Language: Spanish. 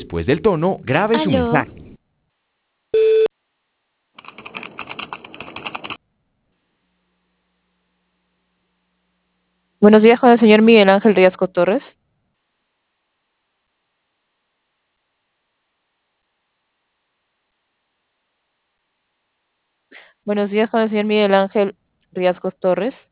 Después del tono, grabe su Aló, mensaje. Buenos días con el señor Miguel Ángel Riasco Torres. Buenos días con el señor Miguel Ángel Riascos Torres.